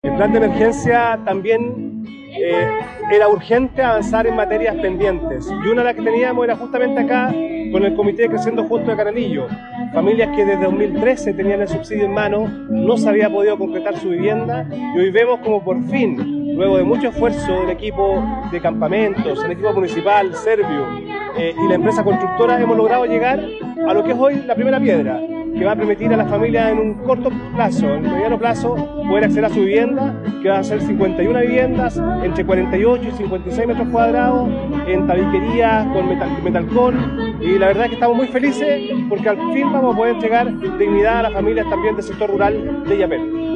El plan de emergencia también era urgente avanzar en materias pendientes, y una de las que teníamos era justamente acá con el Comité Creciendo Juntos de Canalillo. Familias que desde 2013 tenían el subsidio en mano, no se había podido concretar su vivienda, y hoy vemos como por fin, luego de mucho esfuerzo del equipo de campamentos, el equipo municipal, Servio y la empresa constructora, hemos logrado llegar a lo que es hoy la primera piedra, que va a permitir a las familias en un corto plazo, en un mediano plazo, poder acceder a su vivienda, que va a ser 51 viviendas entre 48 y 56 metros cuadrados, en tabiquería, con metalcón, y la verdad es que estamos muy felices porque al fin vamos a poder entregar dignidad a las familias también del sector rural de Illapel.